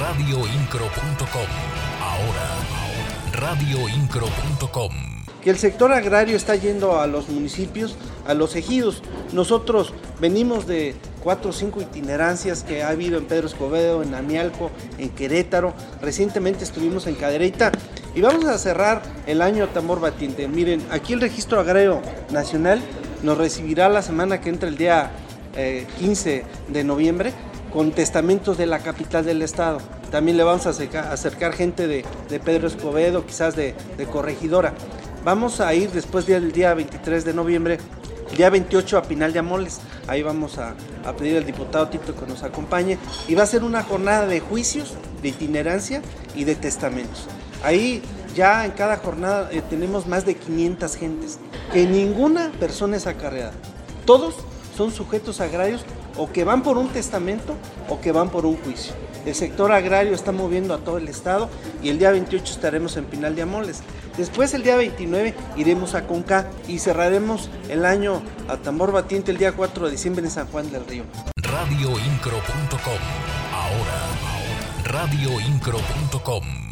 radioincro.com. Ahora, radioincro.com. Que el sector agrario está yendo a los municipios, a los ejidos. Nosotros venimos de 4 o 5 itinerancias que ha habido en Pedro Escobedo, en Amialco, en Querétaro. Recientemente estuvimos en Cadereyta y vamos a cerrar el año a tambor batiente. Miren, aquí el Registro Agrario Nacional nos recibirá la semana que entra, el día 15 de noviembre, con testamentos de la capital del estado. También le vamos a acercar gente de Pedro Escobedo, quizás de Corregidora. Vamos a ir después del día 23 de noviembre, el día 28 a Pinal de Amoles. Ahí vamos a pedir al diputado Tito que nos acompañe. Y va a ser una jornada de juicios, de itinerancia y de testamentos. Ahí ya en cada jornada tenemos más de 500 gentes, que ninguna persona es acarreada. Todos son sujetos agrarios o que van por un testamento o que van por un juicio. El sector agrario está moviendo a todo el estado y el día 28 estaremos en Pinal de Amoles. Después, el día 29, iremos a Conca y cerraremos el año a tambor batiente el día 4 de diciembre en San Juan del Río. radioincro.com. Ahora, radioincro.com.